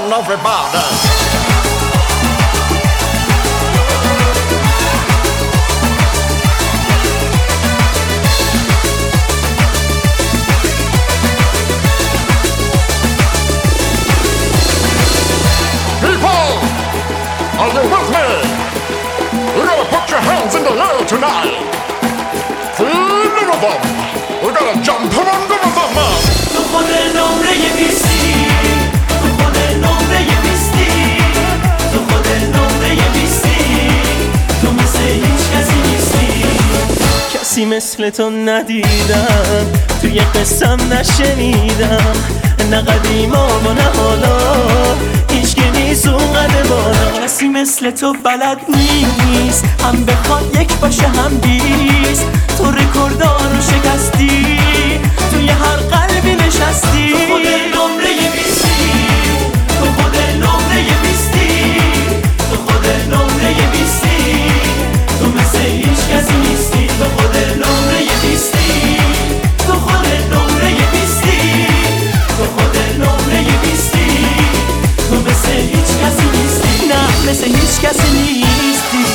son of Ibadan. Are you with me? We're gonna put your hands in the air tonight. Feel the rhythm. We're gonna jump around the rhythm. تو خود نمره بیستی، تو خود نمره بیستی، تو خود نمره بیستی، تو مثل هیچ کسی نیستی. کسی مثل تو ندیدم، توی قصم نشنیدم، نه قدیما و نه حالا هیچ که نیست اونقدر بالا. کسی مثل تو بلد نیست، هم بخواد یک باشه هم بیست. تو رکوردار رو شکستی، توی هر قلبی نشستی. تو خود نمره بیستی، تو خود نمره بیستی، تو خود نمره بیستی، تو مثل هیچ کسی نیستی. تو خود نمره بیستی، تو خود نمره بیستی، تو خود نمره بیستی، تو مثل هیچ کسی نیستی. نه مثل هیچ کسی نیستی.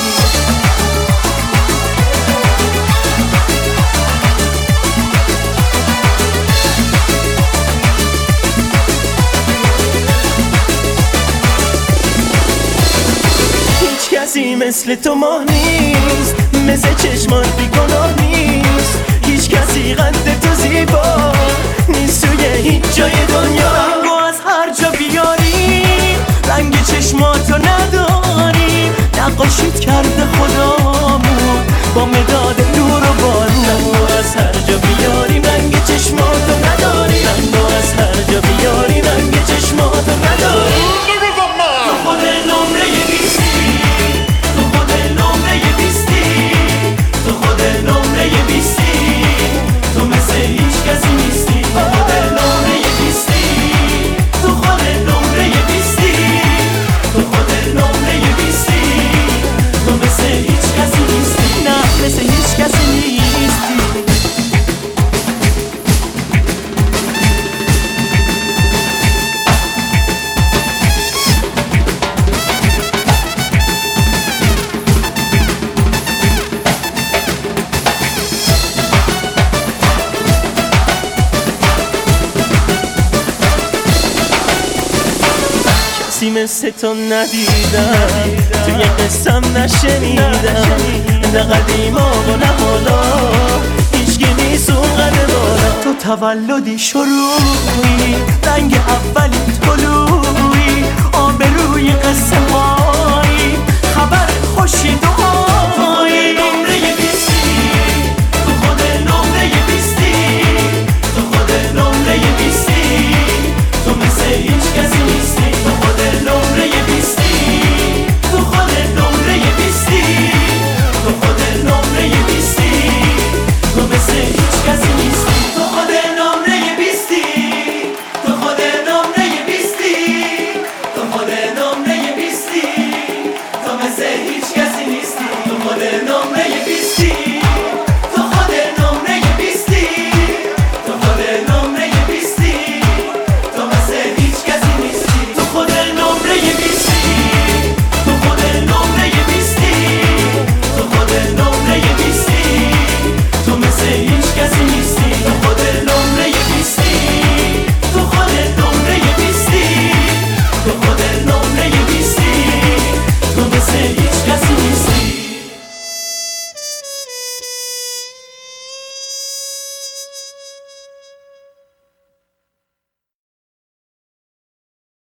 کسی مثل تو ماه نیست، مثل چشمات بیگناه نیست. هیچ کسی قد تو زیبا نیست توی هیچ جای دنیا. رنگو از هر جا بیاری، رنگ چشماتو نداری. نقاشیت کرده خدامون با مداد نور و بارون. رنگو از هر جا بیاری رنگ چشماتو نداری، رنگو از هر جا بیاری رنگ چشماتو نداری. تو خود نمره بیستی، تو خود نمره بیستی، تو خود نمره بیستی، تو مثل هیچ کسی نیستی. تو خود نمره بیستی، تو خود نمره بیستی، تو خود نمره بیستی، تو مثل هیچ کسی نیستی. نه مثل هیچ کسی نیستی. کسی مثل تو ندیدم، توی قصم نشنیدم، نه قدیما و نه حالا هیچ که نیست اونقدر بالا. تو تولدی شروعی، رنگ اولی طلوعی، آبروی قصه هایی، خبر خوشی دعایی.